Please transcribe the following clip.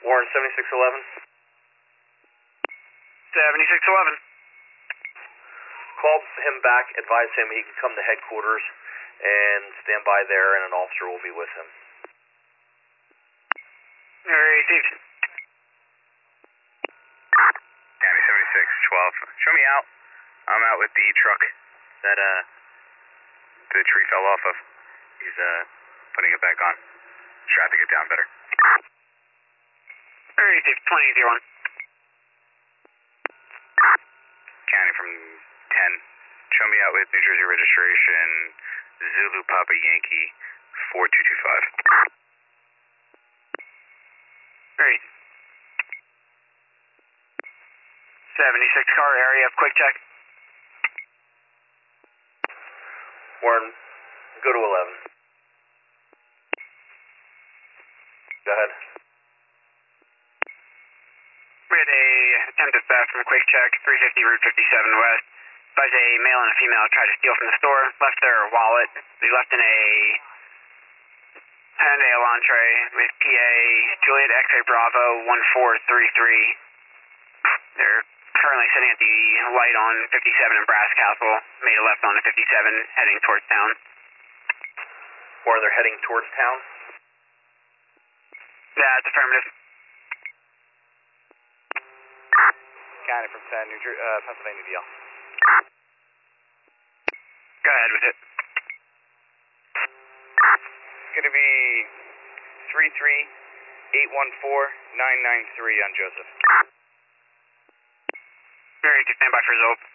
Warren 7611. 7611. Call him back, advise him he can come to headquarters and stand by there, and an officer will be with him. Received. County 7612. Show me out. I'm out with the truck that the tree fell off of. He's putting it back on. Strapping it down better. Received. 2001. County from 10. Show me out with New Jersey registration Zulu Papa Yankee 4225. Great. 76 car area of quick check. Warren, go to 11. Go ahead. We had a attempted theft from quick check, 350 Route 57 West. Advised a male and a female tried to steal from the store, left their wallet. They left in a Hyundai Elantra with PA Juliet X-ray Bravo 1433. They're currently sitting at the light on 57 in Brass Castle. Made a left on 57 heading towards town. Or they're heading towards town? That's affirmative. County from 10, Pennsylvania DL. Go ahead with it. It's going to be 33814-993 on Joseph. Very good. Stand by for result.